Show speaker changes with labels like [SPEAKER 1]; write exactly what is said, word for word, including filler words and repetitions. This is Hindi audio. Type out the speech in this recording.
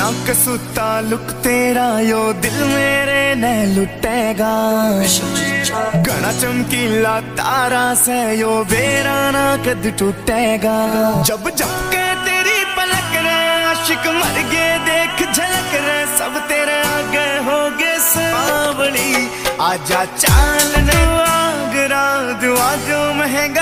[SPEAKER 1] कसूता लुक तेरा यो दिल मेरे ने लुटेगा। घना चमकीला तारा से यो बेरा ना कद टूटेगा। जब जब के तेरी पलक रे आशिक मर गए देख झलक रे, सब तेरे आगे हो गए सावली। आजा चाल ने आगरा दुआ जो महंगा